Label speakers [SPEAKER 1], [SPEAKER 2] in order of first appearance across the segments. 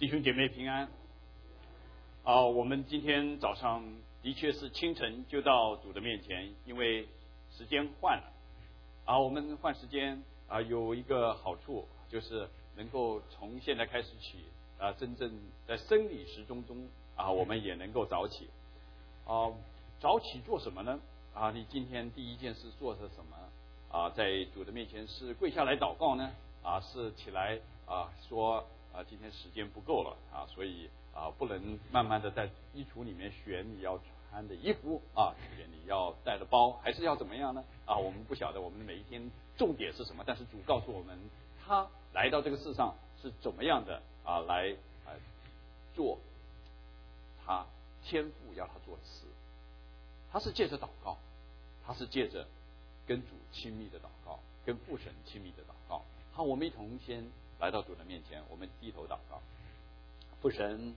[SPEAKER 1] 弟兄姐妹平安。我们今天早上的确是清晨就到主的面前，因为时间换了。我们换时间有一个好处，就是能够从现在开始起真正在生理时钟中我们也能够早起。早起做什么呢？你今天第一件事做的什么？在主的面前是跪下来祷告呢？是起来说今天时间不够了所以不能慢慢的在衣橱里面选你要穿的衣服选你要带的包，还是要怎么样呢？我们不晓得我们的每一天重点是什么，但是主告诉我们，他来到这个世上是怎么样的来做他天父要他做的事。他是借着祷告，他是借着跟主亲密的祷告，跟父神亲密的祷告。好，我们一同先来到主的面前，我们低头祷告。父神，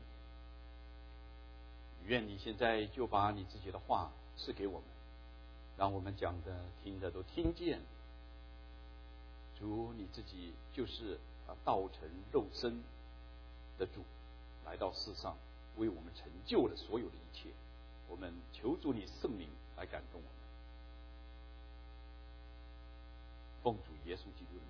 [SPEAKER 1] 愿你现在就把你自己的话赐给我们，让我们讲的听的都听见。主，你自己就是道成肉身的主，来到世上为我们成就了所有的一切。我们求主你圣灵来感动我们，奉主耶稣基督的名。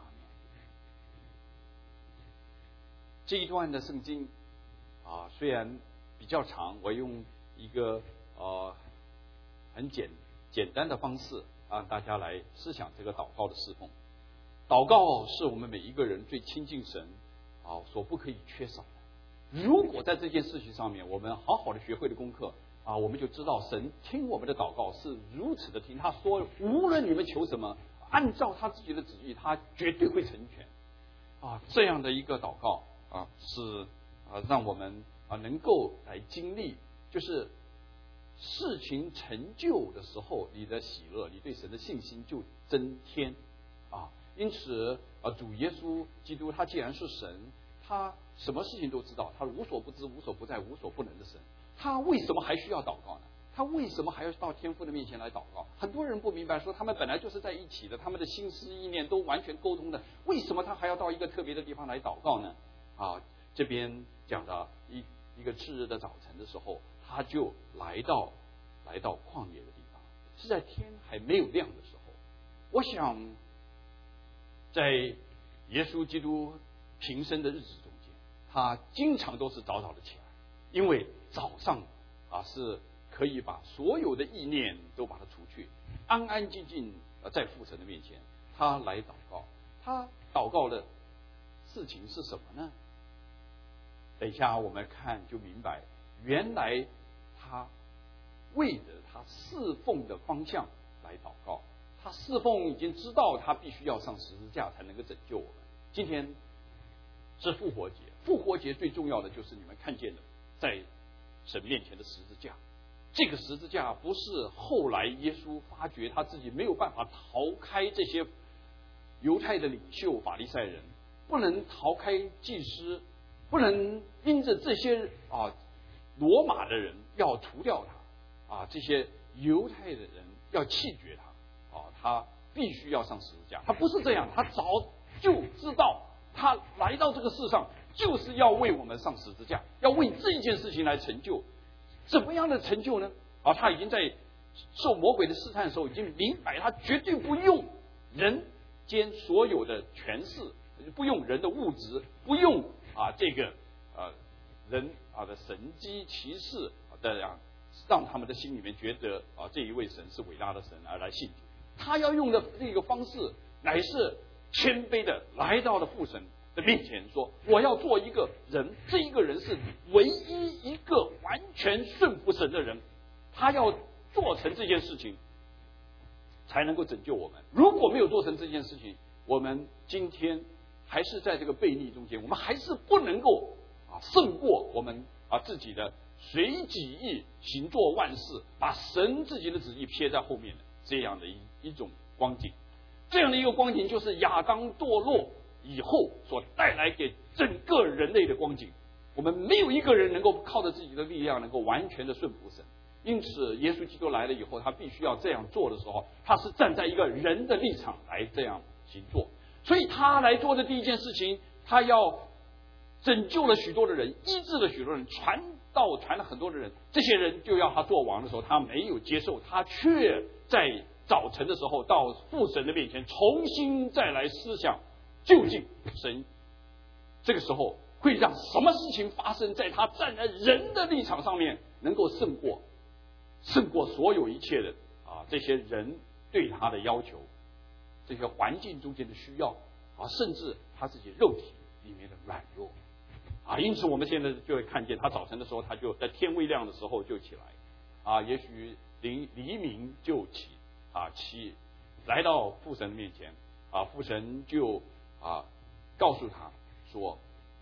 [SPEAKER 1] 这一段的圣经虽然比较长，我用一个很简单的方式让大家来思想这个祷告的侍奉。祷告是我们每一个人最亲近神所不可以缺少的。如果在这件事情上面我们好好的学会了功课我们就知道神听我们的祷告是如此的听。他说无论你们求什么，按照他自己的旨意，他绝对会成全这样的一个祷告是让我们能够来经历，就是事情成就的时候，你的喜乐，你对神的信心就增添因此主耶稣基督他既然是神，他什么事情都知道，他无所不知、无所不在、无所不能的神，他为什么还需要祷告呢？他为什么还要到天父的面前来祷告？很多人不明白，说他们本来就是在一起的，他们的心思意念都完全沟通的，为什么他还要到一个特别的地方来祷告呢？这边讲的一个次日的早晨的时候，他就来到旷野的地方，是在天还没有亮的时候。我想在耶稣基督平生的日子中间，他经常都是早早的起来，因为早上是可以把所有的意念都把它除去，安安静静在父神的面前，他来祷告。他祷告的事情是什么呢？等一下我们看就明白，原来他为着他侍奉的方向来祷告。他侍奉已经知道他必须要上十字架才能够拯救我们。今天是复活节，复活节最重要的就是你们看见的在神面前的十字架。这个十字架不是后来耶稣发觉他自己没有办法逃开这些犹太的领袖法利赛人，不能逃开祭司，不能因着这些罗马的人要除掉他这些犹太的人要弃绝他他必须要上十字架。他不是这样，他早就知道他来到这个世上就是要为我们上十字架，要为这一件事情来成就。怎么样的成就呢？他已经在受魔鬼的试探的时候已经明白，他绝对不用人间所有的权势，不用人的物质，不用这个人的神机骑士的让他们的心里面觉得这一位神是伟大的神而来信主。他要用的这个方式乃是谦卑的来到了父神的面前，说我要做一个人，这一个人是唯一一个完全顺服神的人，他要做成这件事情才能够拯救我们。如果没有做成这件事情，我们今天还是在这个悖逆中间，我们还是不能够胜过我们自己的随己意行做万事，把神自己的旨意撇在后面的这样的一种光景。这样的一个光景就是亚当堕落以后所带来给整个人类的光景。我们没有一个人能够靠着自己的力量能够完全的顺服神，因此耶稣基督来了以后，他必须要这样做的时候，他是站在一个人的立场来这样行做。所以他来做的第一件事情，他要拯救了许多的人，医治了许多人，传了很多的人。这些人就要他做王的时候，他没有接受，他却在早晨的时候到父神的面前，重新再来思想，究竟神这个时候会让什么事情发生，在他站在人的立场上面，能够胜过所有一切的这些人对他的要求，这些环境中间的需要甚至他自己肉体里面的软弱因此我们现在就会看见他早晨的时候，他就在天未亮的时候就起来也许黎明就起来到父神的面前父神就告诉他说，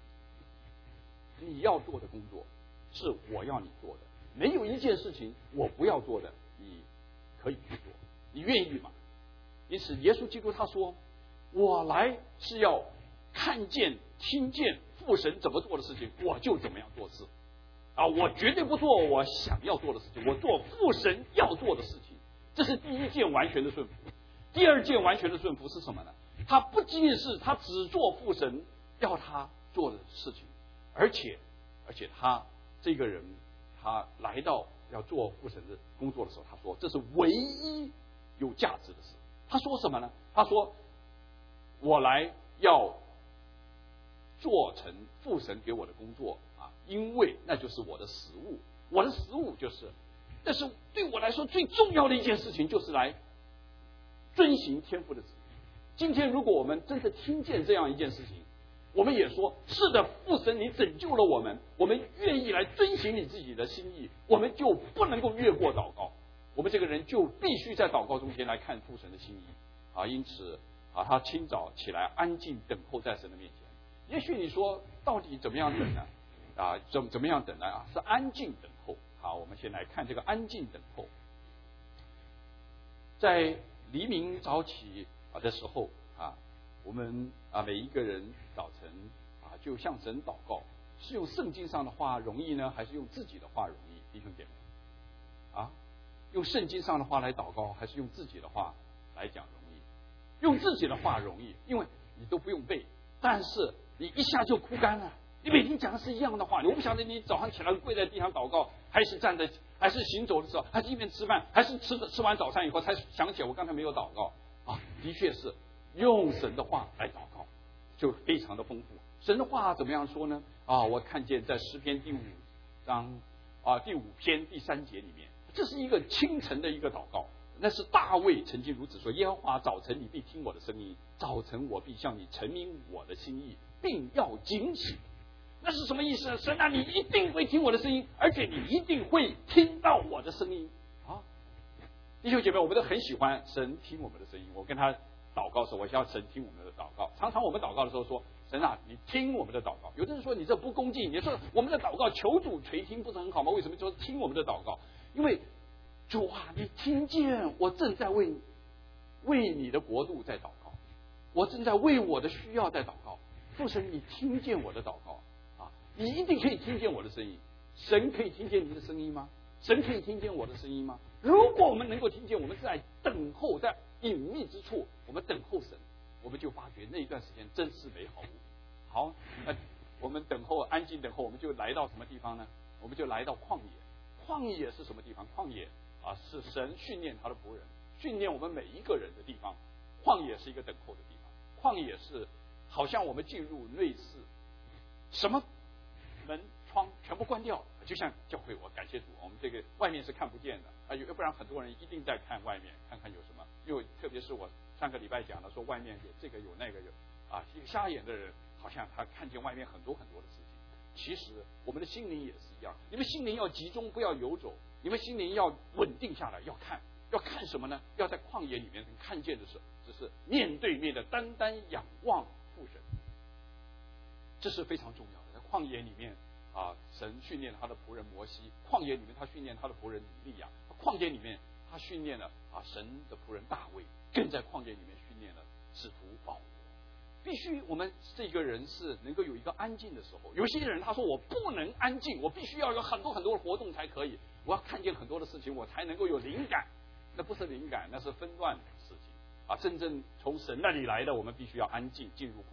[SPEAKER 1] 你要做的工作是我要你做的，没有一件事情我不要做的，你可以去做，你愿意吗？因此耶稣基督他说，我来是要看见听见父神怎么做的事情，我就怎么样做事我绝对不做我想要做的事情，我做父神要做的事情。这是第一件完全的顺服。第二件完全的顺服是什么呢？他不仅仅是他只做父神要他做的事情，而且他这个人他来到要做父神的工作的时候，他说这是唯一有价值的事。他说什么呢？他说我来要做成父神给我的工作因为那就是我的食物，我的食物就是，但是对我来说最重要的一件事情就是来遵行天父的旨意。今天如果我们真的听见这样一件事情，我们也说是的，父神你拯救了我们，我们愿意来遵行你自己的心意，我们就不能够越过祷告，我们这个人就必须在祷告中间来看父神的心意因此他清早起来安静等候在神的面前。也许你说到底怎么样等呢怎么样等呢是安静等候。好，我们先来看这个安静等候。在黎明早起的时候我们每一个人早晨就向神祷告，是用圣经上的话容易呢，还是用自己的话容易？弟兄姐妹用圣经上的话来祷告，还是用自己的话来讲容易？用自己的话容易，因为你都不用背，但是你一下就枯干了。你每天讲的是一样的话，我不晓得你早上起来跪在地上祷告，还是站在，还是行走的时候，还是一边吃饭，还是吃完早餐以后才想起来我刚才没有祷告的确是用神的话来祷告，就非常的丰富。神的话怎么样说呢？我看见在诗篇第5章第5篇第3节里面，这是一个清晨的一个祷告。那是大卫曾经如此说：耶和华，早晨你必听我的声音，早晨我必向你陈明我的心意，并要警醒。那是什么意思呢？神你一定会听我的声音，而且你一定会听到我的声音弟兄姐妹，我们都很喜欢神听我们的声音。我跟他祷告的时候，我要神听我们的祷告。常常我们祷告的时候说，神你听我们的祷告。有的人说你这不恭敬，你说我们的祷告求主垂听不是很好吗？为什么说听我们的祷告？因为主你听见我正在为你的国度在祷告，我正在为我的需要在祷告。父神你听见我的祷告你一定可以听见我的声音。神可以听见你的声音吗？神可以听见我的声音吗？如果我们能够听见，我们在等候，在隐秘之处我们等候神，我们就发觉那一段时间真是美好。好，我们等候，安静等候，我们就来到什么地方呢？我们就来到旷野。旷野是什么地方？旷野是神训练他的仆人，训练我们每一个人的地方。旷野是一个等候的地方，旷野是好像我们进入内室，什么门窗全部关掉，就像教会，我感谢主，我们这个外面是看不见的要不然很多人一定在看外面，看看有什么。因为特别是我上个礼拜讲的，说外面有这个有那个有瞎眼的人好像他看见外面很多很多的事情。其实我们的心灵也是一样，你们心灵要集中，不要游走，你们心灵要稳定下来，要看什么呢？要在旷野里面看见的是，只是面对面的单单仰望父神，这是非常重要的。在旷野里面神训练他的仆人摩西，旷野里面他训练他的仆人以利亚，旷野里面他训练了神的仆人大卫，更在旷野里面训练了使徒保罗。必须我们这个人是能够有一个安静的时候。有些人他说我不能安静，我必须要有很多很多的活动才可以，我要看见很多的事情我才能够有灵感。那不是灵感，那是纷乱的事情真正从神那里来的，我们必须要安静进入旷野。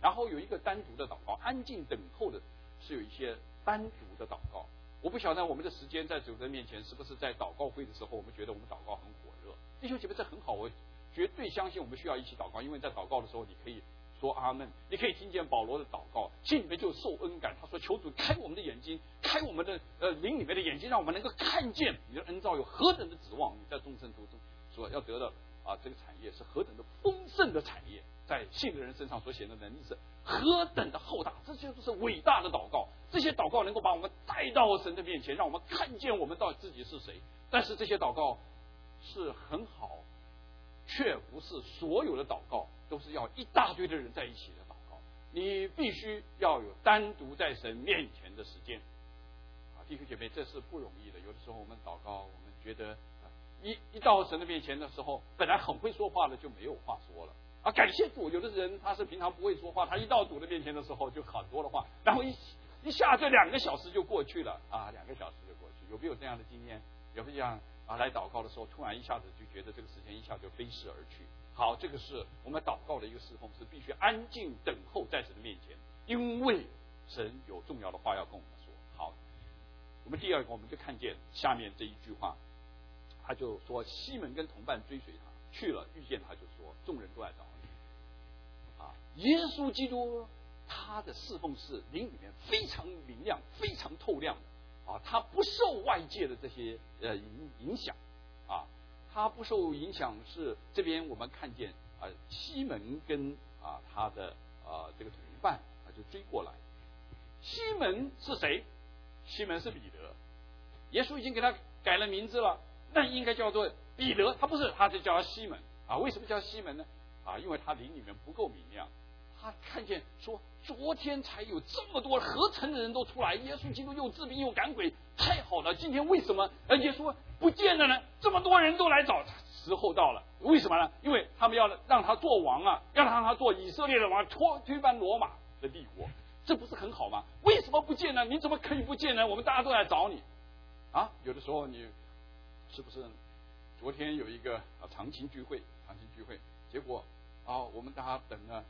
[SPEAKER 1] 然后有一个单独的祷告，安静等候的是有一些单独的祷告。我不晓得我们的时间在主的面前是不是在祷告会的时候，我们觉得我们祷告很火热。弟兄姐妹，这很好，我绝对相信我们需要一起祷告，因为在祷告的时候，你可以说阿们，你可以听见保罗的祷告，心里面就有受恩感。他说：“求主开我们的眼睛，开我们的灵里面的眼睛，让我们能够看见你的恩召有何等的指望，你在众圣徒中所要得的这个产业是何等的丰盛的产业，在信的人身上所显的能力是何等的浩大。这些都是伟大的祷告，这些祷告能够把我们带到神的面前，让我们看见我们到底自己是谁。但是这些祷告是很好，却不是所有的祷告都是要一大堆的人在一起的祷告。你必须要有单独在神面前的时间。弟兄姐妹，这是不容易的。有的时候我们祷告，我们觉得一到神的面前的时候，本来很会说话的就没有话说了。感谢主，有的人他是平常不会说话，他一到主的面前的时候就很多的话，然后一下这2个小时就过去了2个小时就过去。有没有这样的经验？有没有这样来祷告的时候，突然一下子就觉得这个时间一下就飞逝而去？好，这个是我们祷告的一个侍奉，是必须安静等候在神的面前，因为神有重要的话要跟我们说。好，我们第二个，我们就看见下面这一句话，他就说西门跟同伴追随他去了，遇见他就说众人都来找你。耶稣基督他的侍奉是灵里面非常明亮、非常透亮的他不受外界的这些影响他不受影响。是这边我们看见西门跟他的这个同伴就追过来。西门是谁？西门是彼得。耶稣已经给他改了名字了，那应该叫做彼得，他不是，他就叫他西门为什么叫西门呢？因为他灵里面不够明亮。他看见说昨天才有这么多合成的人都出来，耶稣基督又治病又赶鬼，太好了。今天为什么耶稣不见了呢？这么多人都来找他，时候到了。为什么呢？因为他们要让他做王要让他做以色列的王，推翻罗马的帝国，这不是很好吗？为什么不见呢？你怎么可以不见呢？我们大家都来找你有的时候你是不是昨天有一个长青聚会，结果我们大家等了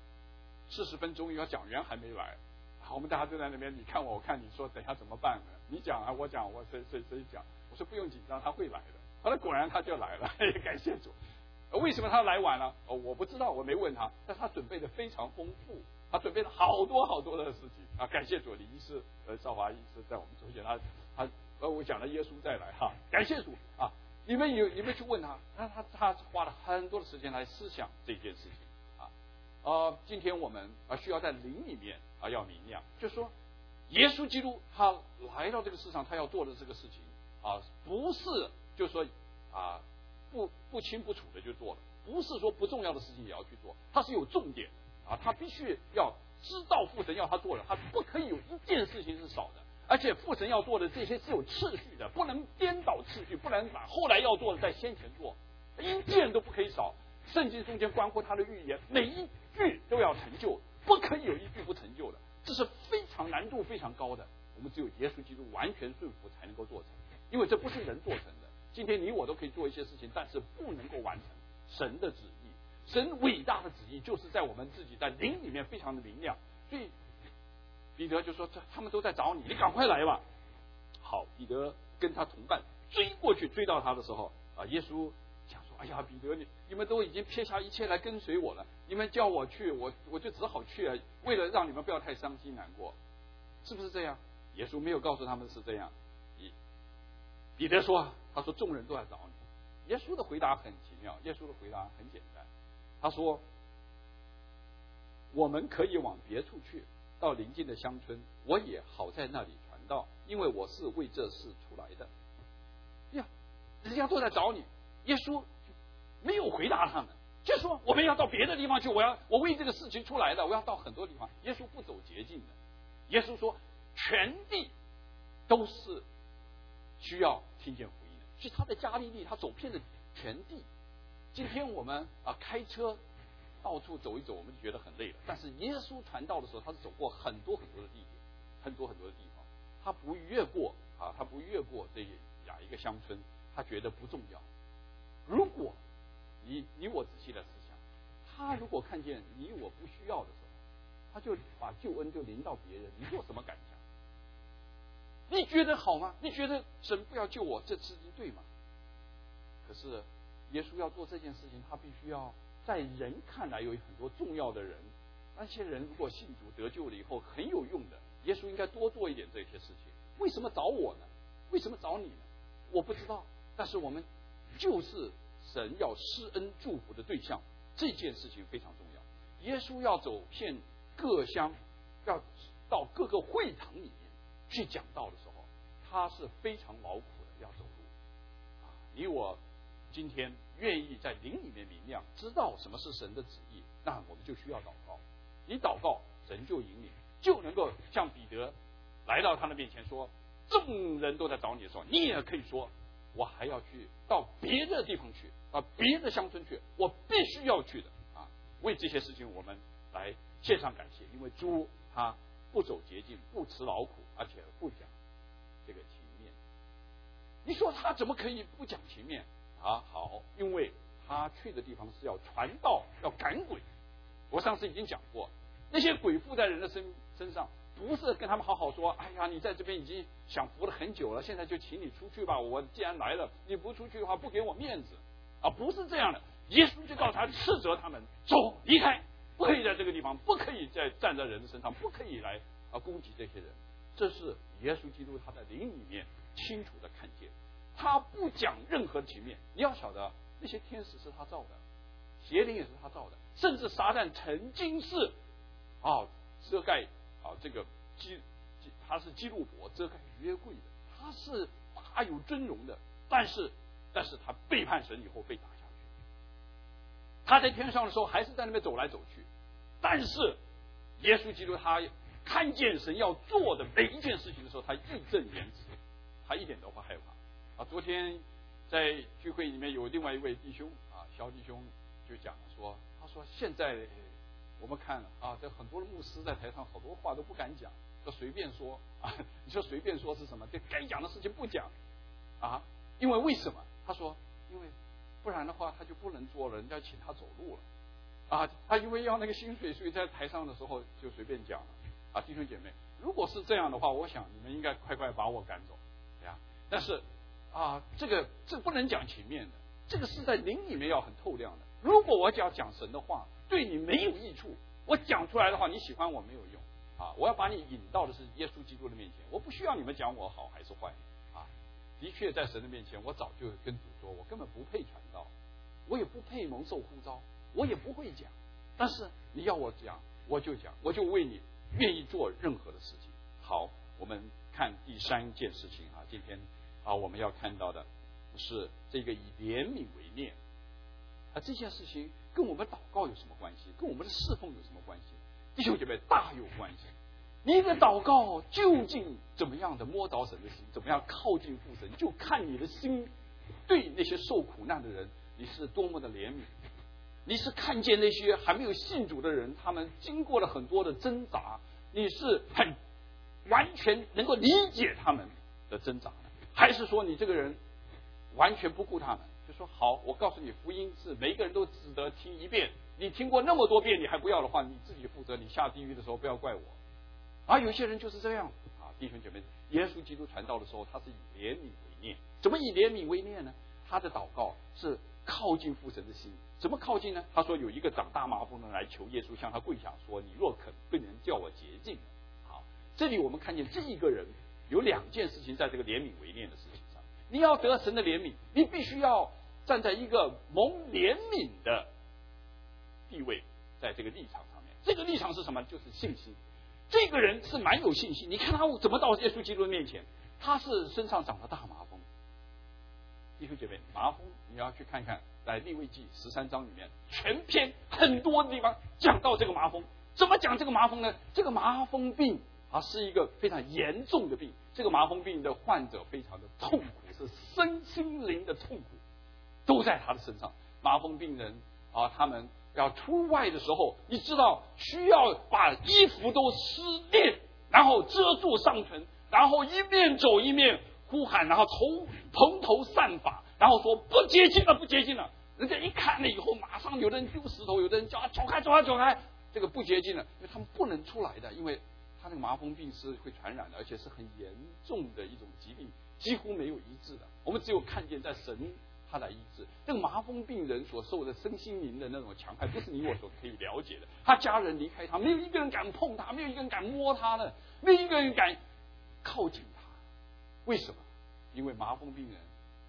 [SPEAKER 1] 40分钟，要讲员还没来，我们大家都在那边，你看我看你，说等一下怎么办呢？你讲我讲，我谁讲？我说不用紧张，他会来的。后来果然他就来了，感谢主。为什么他来晚了？我不知道，我没问他，但他准备的非常丰富，他准备了好多的事情感谢主，李医师邵华医师在我们中间，他我讲了耶稣再来感谢主你们有没有去问他？他花了很多的时间来思想这件事情今天我们需要在灵里面要明亮，就是说耶稣基督他来到这个世上，他要做的这个事情不是就是说不清不楚的就做了，不是说不重要的事情也要去做，他是有重点的他必须要知道父神要他做的，他不可以有一件事情是少的，而且父神要做的这些是有次序的，不能颠倒次序，不能把后来要做的在先前做，一件都不可以少。圣经中间关乎他的预言，每一句都要成就，不可以有一句不成就的，这是非常难度非常高的。我们只有耶稣基督完全顺服才能够做成，因为这不是人做成的。今天你我都可以做一些事情，但是不能够完成神的旨意。神伟大的旨意就是在我们自己在灵里面非常的明亮。所以彼得就说他们都在找你，你赶快来吧。好，彼得跟他同伴追过去，追到他的时候耶稣讲说，哎呀，彼得，你们都已经撇下一切来跟随我了，你们叫我去，我就只好去了，为了让你们不要太伤心难过，是不是这样？耶稣没有告诉他们是这样。彼得说，他说众人都来找你。耶稣的回答很奇妙，耶稣的回答很简单，他说我们可以往别处去，到邻近的乡村，我也好在那里传道，因为我是为这事出来的。呀，人家都在找你，耶稣没有回答他们，就说我们要到别的地方去，我为这个事情出来的，我要到很多地方。耶稣不走捷径的，耶稣说全地都是需要听见福音的。所以他在加利利，他走遍了全地。今天我们开车到处走一走，我们就觉得很累了。但是耶稣传道的时候，他是走过很多的地点，很多的地方，他不越过这一个乡村，他觉得不重要。如果你我仔细的思想，他如果看见你我不需要的时候， 他就把救恩就临到别人，你做什么感想？你觉得好吗？你觉得神不要救我，这事情对吗？可是耶稣要做这件事情，他必须要在人看来有很多重要的人，那些人如果信主得救了以后很有用的，耶稣应该多做一点这些事情。为什么找我呢？为什么找你呢？我不知道，但是我们就是神要施恩祝福的对象，这件事情非常重要。耶稣要走遍各乡，要到各个会堂里面去讲道的时候，他是非常劳苦的要走路。你我今天愿意在灵里面明亮，知道什么是神的旨意，那我们就需要祷告。你祷告，神就引领，就能够像彼得来到他的面前说，众人都在找你的时候，你也可以说，我还要去到别的地方去，到别的乡村去，我必须要去的啊！为这些事情我们来献上感谢，因为主他不走捷径，不辞劳苦，而且不讲这个情面。你说他怎么可以不讲情面啊？好，因为他去的地方是要传道，要赶鬼。我上次已经讲过，那些鬼附在人的身上，不是跟他们好好说，哎呀，你在这边已经享福了很久了，现在就请你出去吧，我既然来了，你不出去的话不给我面子啊，不是这样的。耶稣就告诉他，斥责他们，走，离开，不可以在这个地方，不可以再站在人的身上，不可以来攻击这些人。这是耶稣基督他在灵里面清楚的看见，他不讲任何情面。你要晓得，那些天使是他造的，邪灵也是他造的，甚至撒旦曾经是遮盖这个他是基路伯遮盖约柜的，他是大有尊荣的，但是他背叛神以后被打下去。他在天上的时候还是在那边走来走去，但是耶稣基督他看见神要做的每一件事情的时候，他义正言辞，他一点都不害怕。昨天在聚会里面有另外一位弟兄肖弟兄就讲说，他说现在我们看这很多的牧师在台上好多话都不敢讲，就随便说你说随便说是什么？这该讲的事情不讲因为为什么？他说因为不然的话他就不能做了，人家请他走路了他因为要那个薪水，所以在台上的时候就随便讲了弟兄姐妹，如果是这样的话，我想你们应该快快把我赶走但是这不能讲情面的，这个是在灵里面要很透亮的。如果我只要讲神的话对你没有益处，我讲出来的话你喜欢我没有用我要把你引到的是耶稣基督的面前，我不需要你们讲我好还是坏的确在神的面前我早就跟主说，我根本不配传道，我也不配蒙受呼召，我也不会讲，但是你要我讲我就讲，我就为你愿意做任何的事情。好，我们看第三件事情今天我们要看到的是这个以怜悯为念这件事情跟我们祷告有什么关系？跟我们的侍奉有什么关系？弟兄姐妹，大有关系。你的祷告究竟怎么样的摸着神的心，怎么样靠近父神，就看你的心对那些受苦难的人你是多么的怜悯，你是看见那些还没有信主的人，他们经过了很多的挣扎，你是很完全能够理解他们的挣扎呢，还是说你这个人完全不顾他们，就说好，我告诉你，福音是每一个人都值得听一遍，你听过那么多遍你还不要的话，你自己负责，你下地狱的时候不要怪我有些人就是这样弟兄姐妹，耶稣基督传道的时候他是以怜悯为念。怎么以怜悯为念呢？他的祷告是靠近父神的心。怎么靠近呢？他说有一个长大麻风的人来求耶稣，向他跪下说，你若肯，不能叫我洁净。好，这里我们看见这一个人有两件事情在这个怜悯为念的事情上。你要得神的怜悯，你必须要站在一个蒙怜悯的地位，在这个立场上面。这个立场是什么？就是信心。这个人是蛮有信心，你看他怎么到耶稣基督的面前，他是身上长了大麻风。弟兄姐妹，麻风你要去看看，在利未记13章里面，全篇很多地方讲到这个麻风。怎么讲这个麻风呢？这个麻风病是一个非常严重的病，这个麻风病的患者非常的痛苦，是身心灵的痛苦都在他的身上。麻风病人他们要出外的时候，你知道需要把衣服都撕裂，然后遮住上唇，然后一面走一面呼喊，然后蓬头散发，然后说不洁净了，不洁净了。人家一看了以后，马上有的人丢石头，有的人叫走开走开走开这个不洁净的，因为他们不能出来的，因为他那个麻风病是会传染的，而且是很严重的一种疾病，几乎没有医治的。我们只有看见在神他来医治。这个麻风病人所受的身心灵的那种强害，不是你我所可以了解的。他家人离开他，没有一个人敢碰他，没有一个人敢摸他的，没有一个人敢靠近他。为什么？因为麻风病人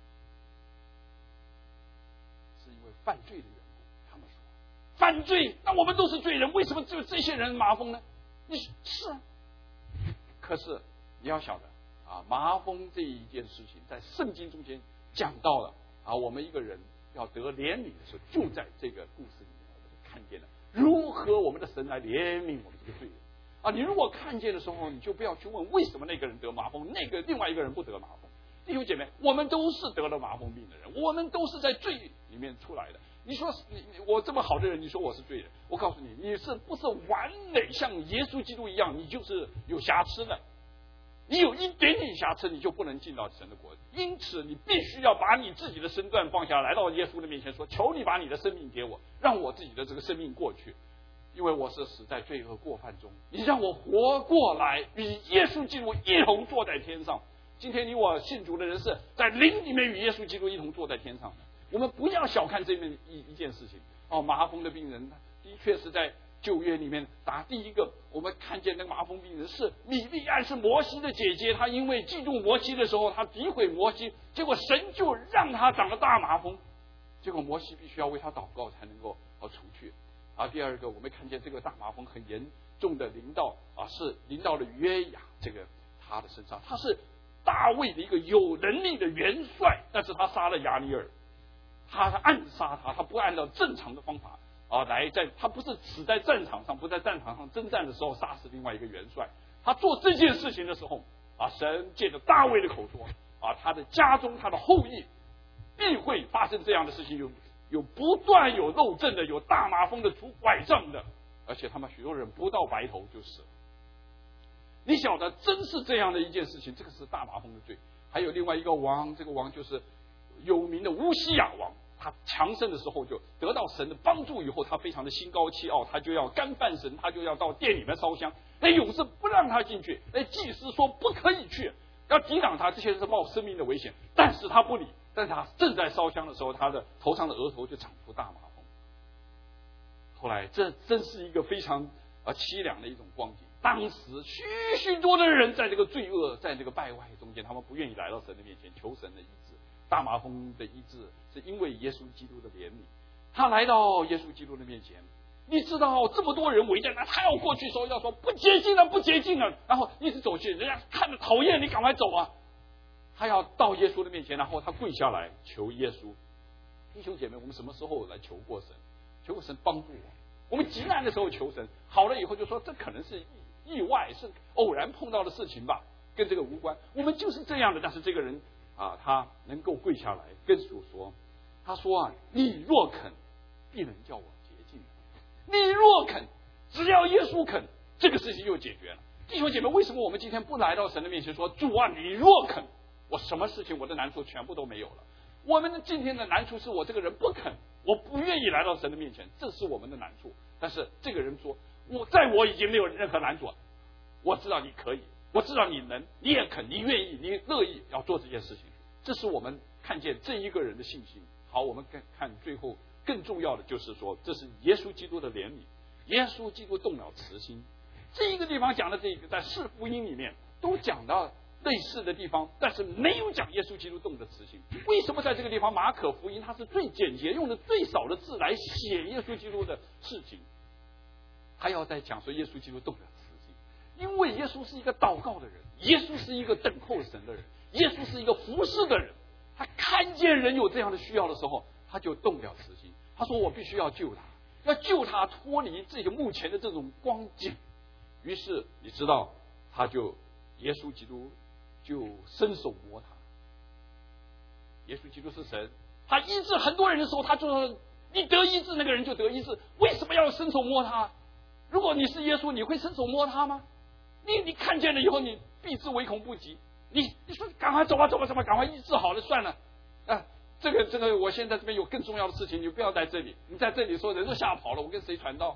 [SPEAKER 1] 是因为犯罪的缘故。他们说犯罪，那我们都是罪人，为什么只有这些人麻风呢？是啊，可是你要晓得啊，麻风这一件事情在圣经中间讲到了啊，我们一个人要得怜悯的时候，就在这个故事里面，我们就看见了如何我们的神来怜悯我们这个罪人啊。你如果看见的时候，你就不要去问为什么那个人得麻风，另外一个人不得麻风。弟兄姐妹，我们都是得了麻风病的人，我们都是在罪里面出来的。你说我这么好的人，你说我是罪人？我告诉你，你是不是完美像耶稣基督一样？你就是有瑕疵的。你有一点点瑕疵，你就不能进到神的国。因此，你必须要把你自己的身段放下，来到耶稣的面前说：“求你把你的生命给我，让我自己的这个生命过去，因为我是死在罪恶过犯中。你让我活过来，与耶稣基督一同坐在天上。”今天你我信主的人是在灵里面与耶稣基督一同坐在天上的。我们不要小看这么一件事情哦。麻风的病人的确是在旧约里面第一个，我们看见那个麻风病人是米利暗，是摩西的姐姐。她因为嫉妒摩西的时候，她诋毁摩西，结果神就让她长了大麻风。结果摩西必须要为她祷告才能够除去。第二个，我们看见这个大麻风很严重的临到是临到了约雅这个他的身上。他是大卫的一个有能力的元帅，但是他杀了亚尼尔，他暗杀他，他不按照正常的方法他不是死在战场上，不在战场上征战的时候杀死另外一个元帅。他做这件事情的时候神借着大卫的口说他的家中他的后裔必会发生这样的事情，有不断有漏症的，有大麻风的，拄拐杖的，而且他们许多人不到白头就死了。你晓得，真是这样的一件事情，这个是大麻风的罪。还有另外一个王，这个王就是有名的乌西雅王，他强盛的时候就得到神的帮助以后，他非常的心高气傲，他就要干犯神，他就要到店里面烧香。勇士不让他进去，祭司说不可以去，要抵挡他，这些是冒生命的危险，但是他不理。但是他正在烧香的时候，他的头上的额头就长出大麻风。后来这真是一个非常凄凉的一种光景。当时许多的人在这个罪恶，在这个败坏中间，他们不愿意来到神的面前求神的医治。大麻风的医治是因为耶稣基督的怜悯，他来到耶稣基督的面前。你知道这么多人围在那，他要过去说，要说不洁净了，不洁净了，然后一直走去，人家看着讨厌，你赶快走啊！他要到耶稣的面前，然后他跪下来求耶稣。弟兄姐妹，我们什么时候来求过神？求过神帮助我。我们极难的时候求神，好了以后就说这可能是意外，是偶然碰到的事情吧，跟这个无关。我们就是这样的。但是这个人他能够跪下来跟主说，他说你若肯，必能叫我洁净。你若肯，只要耶稣肯，这个事情就解决了。弟兄姐妹，为什么我们今天不来到神的面前说，主啊，你若肯，我什么事情我的难处全部都没有了。我们今天的难处是我这个人不肯，我不愿意来到神的面前，这是我们的难处。但是这个人说，我已经没有任何难处了，我知道你可以，我知道你能，你也肯，你愿意，你乐意要做这件事情。这是我们看见这一个人的信心。好，我们看最后更重要的就是说，这是耶稣基督的怜悯，耶稣基督动了慈心。这一个地方讲的这个，在四福音里面都讲到类似的地方，但是没有讲耶稣基督动的慈心。为什么在这个地方马可福音它是最简洁，用的最少的字来写耶稣基督的事情？还要再讲说耶稣基督动了慈心，因为耶稣是一个祷告的人，耶稣是一个等候神的人，耶稣是一个服侍的人。他看见人有这样的需要的时候，他就动了慈心。他说我必须要救他，要救他脱离这个目前的这种光景。于是你知道，耶稣基督就伸手摸他。耶稣基督是神，他医治很多人的时候，他就说你得医治，那个人就得医治。为什么要伸手摸他？如果你是耶稣，你会伸手摸他吗？你看见了以后，你避之唯恐不及。你说赶快走吧，赶快医治好了算了。这个我现在这边有更重要的事情，你不要在这里。你在这里说人都吓跑了，我跟谁传道？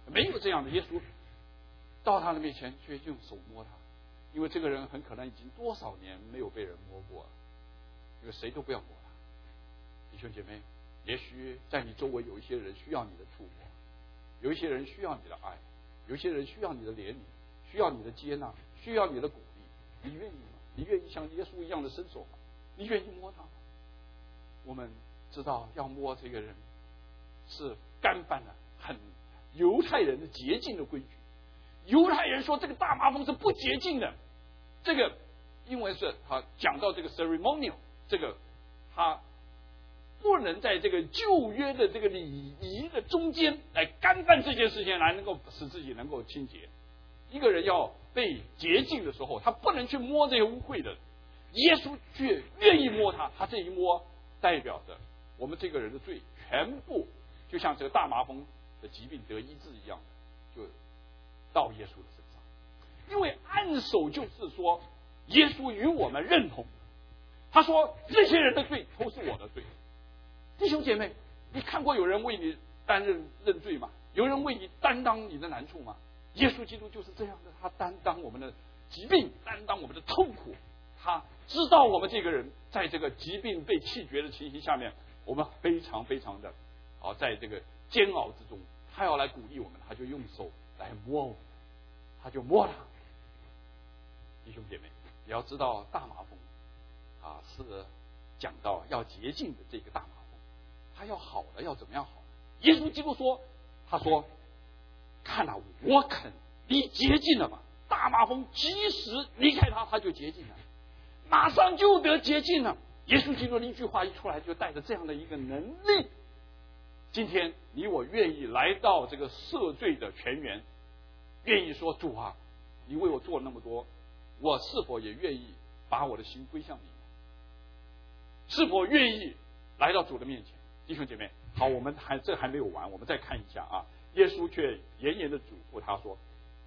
[SPEAKER 1] 没有这样的。耶稣到他的面前，却用手摸他，因为这个人很可能已经多少年没有被人摸过了，因为谁都不要摸他。弟兄姐妹，也许在你周围有一些人需要你的触摸，有一些人需要你的爱，有一些人需要你的怜悯，需要你的接纳，需要你的鼓励。你愿意吗？你愿意像耶稣一样的伸手吗？你愿意摸他吗？我们知道要摸这个人是干犯了很犹太人的洁净的规矩。犹太人说这个大麻风是不洁净的，这个因为是讲到这个 ceremonial， 这个他不能在这个旧约的这个礼仪的中间来干犯这件事情，来能够使自己能够清洁。一个人要被洁净的时候，他不能去摸这些污秽的。耶稣却愿意摸他，他这一摸代表着我们这个人的罪全部就像这个大麻风的疾病得医治一样，就到耶稣的身上。因为按手就是说耶稣与我们认同，他说这些人的罪都是我的罪。弟兄姐妹，你看过有人为你认罪吗？有人为你担当你的难处吗？耶稣基督就是这样的，他担当我们的疾病，担当我们的痛苦。他知道我们这个人在这个疾病被弃绝的情形下面，我们非常非常的在这个煎熬之中，他要来鼓励我们，他就用手来摸我们，他就摸他。弟兄姐妹，你要知道大麻风是讲到要洁净的这个大麻风，他要好的要怎么样好？耶稣基督说，他说看啊，我肯你洁净了嘛。大麻风即使离开他，他就洁净了，马上就得洁净了。耶稣基督的一句话一出来，就带着这样的一个能力。今天你我愿意来到这个赦罪的泉源，愿意说主啊，你为我做了那么多，我是否也愿意把我的心归向你？是否愿意来到主的面前？弟兄姐妹，好，我们还没有完，我们再看一下耶稣却严严的嘱咐他说，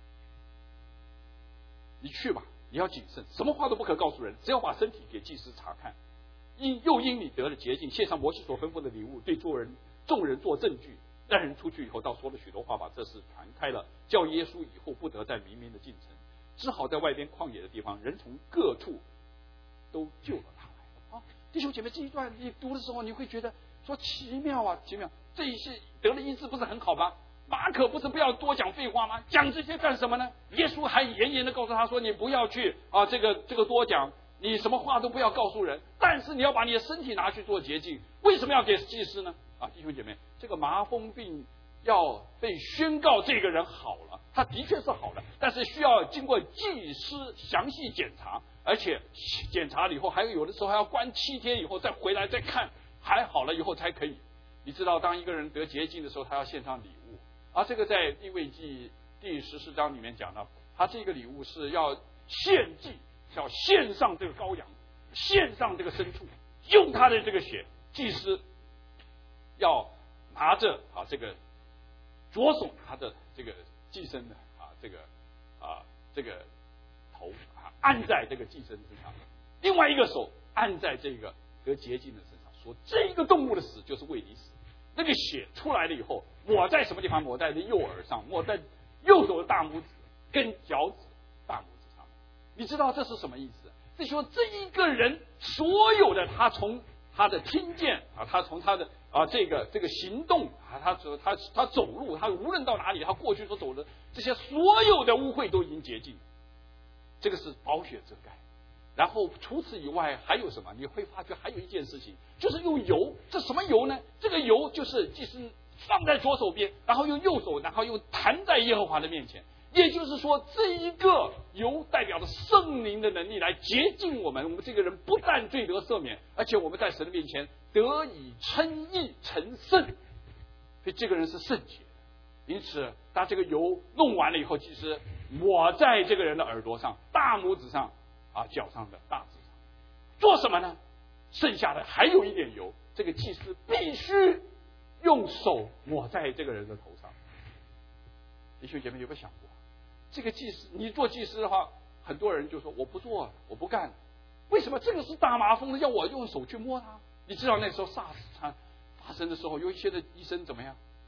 [SPEAKER 1] 你去吧，你要谨慎，什么话都不可告诉人，只要把身体给祭司查看。因你得了洁净，献上摩西所吩咐的礼物，对众人做证据。那人出去以后，倒说了许多话，把这事传开了，叫耶稣以后不得再明明的进城，只好在外边旷野的地方，人从各处都救了他来。弟兄姐妹，这一段你读的时候，你会觉得说奇妙啊，奇妙！这一些得了医治不是很好吗？马可不是不要多讲废话吗？讲这些干什么呢？耶稣还严严的告诉他说，你不要去这个多讲，你什么话都不要告诉人，但是你要把你的身体拿去做洁净。为什么要给祭司呢？弟兄姐妹，这个麻风病要被宣告这个人好了，他的确是好了，但是需要经过祭司详细检查，而且检查了以后，还有的时候还要关7天以后再回来再看，还好了以后才可以。你知道，当一个人得洁净的时候，他要献上礼物，这个在利未记第14章里面讲到，他这个礼物是要献祭，要献上这个羔羊，献上这个牲畜，用他的这个血，祭司要拿着这个左手拿着这个祭牲的这个头按在这个祭牲身上，另外一个手按在这个得洁净的身上，说这个动物的死就是为你死。那个血出来了以后，抹在什么地方？抹在这右耳上，抹在右手的大拇指跟脚趾大拇指上。你知道这是什么意思？这说这一个人所有的，他从他的听见他从他的这个行动他走路，他无论到哪里，他过去所走的这些所有的污秽都已经洁净，这个是宝血遮盖。然后除此以外还有什么？你会发觉还有一件事情，就是用油。这什么油呢？这个油就是祭司放在左手边，然后用右手，然后又弹在耶和华的面前。也就是说，这一个油代表着圣灵的能力来洁净我们。我们这个人不但罪得赦免，而且我们在神的面前得以称义成圣，所以这个人是圣洁。因此当这个油弄完了以后，祭司抹在这个人的耳朵上、大拇指上脚上的大指上，做什么呢？剩下的还有一点油，这个祭司必须用手抹在这个人的头上。弟兄姐妹有没有想过，这个祭司，你做祭司的话，很多人就说我不做了，我不干了。为什么？这个是大麻风的，要我用手去摸它。你知道那时候SARS 发生的时候，有一些的医生怎么样？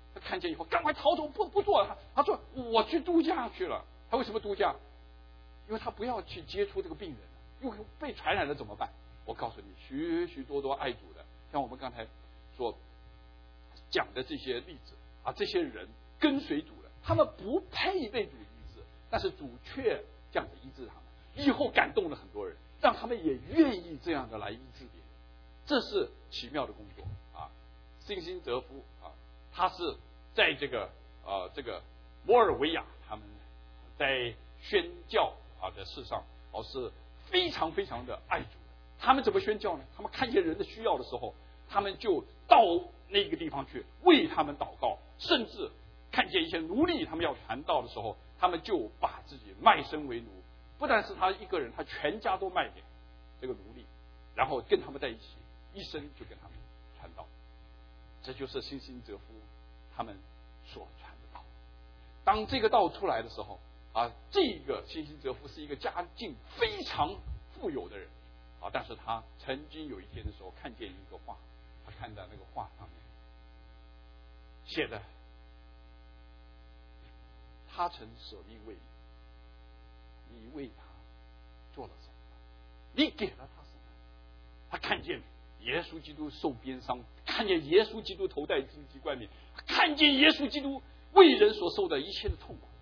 [SPEAKER 1] 他看见以后赶快逃走，不做了。他说我去度假去了。他为什么度假？因为他不要去接触这个病人，因为被传染了怎么办？我告诉你，许许多多爱主的，像我们刚才所讲的这些例子啊，这些人跟随主的，他们不配被主医治，但是主却这样子医治他们，以后感动了很多人，让他们也愿意这样的来医治别人。这是奇妙的工作啊！辛辛哲夫啊，他是在这个摩尔维亚，他们在宣教的事上是非常非常的爱主的。他们怎么宣教呢？他们看见人的需要的时候，他们就到那个地方去为他们祷告，甚至看见一些奴隶他们要传道的时候，他们就把自己卖身为奴。不但是他一个人，他全家都卖给这个奴隶，然后跟他们在一起，一生就跟他们传道。这就是辛辛哲夫他们所传的道。当这个道出来的时候啊，这个辛辛哲夫是一个家境非常富有的人啊，但是他曾经有一天的时候看见一个画，他看到那个画上面写的，他曾舍命为你，你为他做了什么？你给了他什么？他看见耶稣基督受鞭伤，看见耶稣基督头戴荆棘冠冕，看见耶稣基督为人所受的一切的痛苦。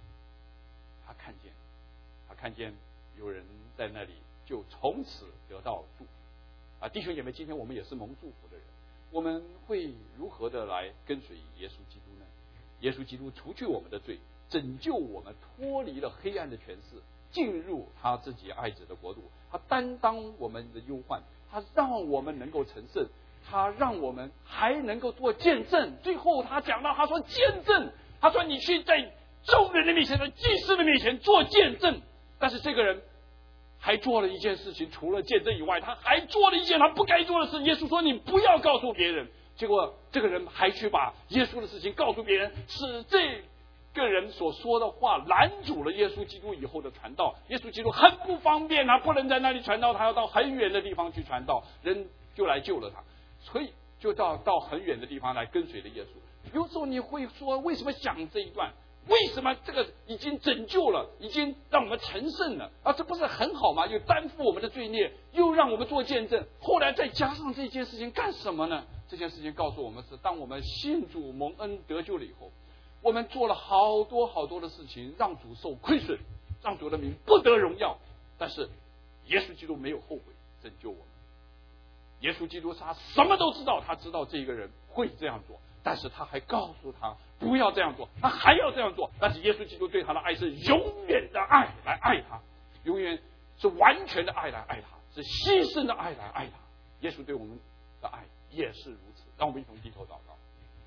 [SPEAKER 1] 他看见有人在那里就从此得到祝福啊！弟兄姐妹，今天我们也是蒙祝福的人，我们会如何的来跟随耶稣基督呢？耶稣基督除去我们的罪，拯救我们脱离了黑暗的权势，进入他自己爱子的国度。他担当我们的忧患，他让我们能够成圣，他让我们还能够做见证。最后他讲到，他说见证，他说你去在众人的面前，在祭司的面前做见证。但是这个人还做了一件事情，除了见证以外，他还做了一件他不该做的事。耶稣说你不要告诉别人，结果这个人还去把耶稣的事情告诉别人，使这个人所说的话拦阻了耶稣基督以后的传道。耶稣基督很不方便，他不能在那里传道，他要到很远的地方去传道，人就来救了他，所以就到很远的地方来跟随了耶稣。有时候你会说，为什么讲这一段？为什么这个已经拯救了，已经让我们成圣了啊？这不是很好吗？又担负我们的罪孽，又让我们做见证。后来再加上这件事情干什么呢？这件事情告诉我们是，当我们信主蒙恩得救了以后，我们做了好多好多的事情，让主受亏损，让主的名不得荣耀。但是耶稣基督没有后悔拯救我们。耶稣基督他什么都知道，他知道这个人会这样做，但是他还告诉他不要这样做，他还要这样做。但是耶稣基督对他的爱是永远的爱来爱他，永远是完全的爱来爱他，是牺牲的爱来爱他。耶稣对我们的爱也是如此。让我们一同低头祷告。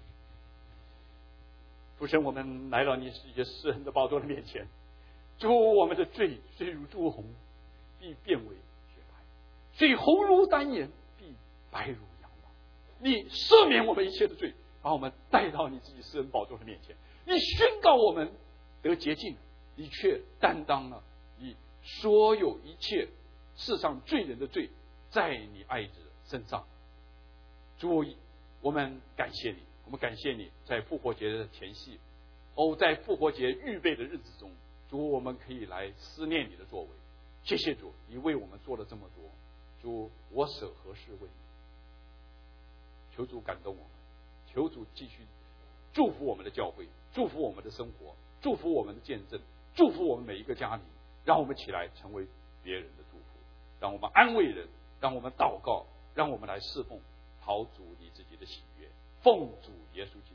[SPEAKER 1] 父神，我们来到你施恩的宝座的面前，主，我们的罪虽如朱红，必变为雪白；虽红如丹颜，必白如羊毛。你赦免我们一切的罪，把我们带到你自己施恩宝座的面前。你宣告我们得洁净，你却担当了你所有一切世上罪人的罪，在你爱子身上。主，我们感谢你，我们感谢你在复活节的前夕，在复活节预备的日子中，主，我们可以来思念你的作为。谢谢主，你为我们做了这么多。主，我舍何事为你？求主感动我们，求主继续祝福我们的教会，祝福我们的生活，祝福我们的见证，祝福我们每一个家庭，让我们起来成为别人的祝福，让我们安慰人，让我们祷告，让我们来侍奉，讨主你自己的喜悦，奉主耶稣基督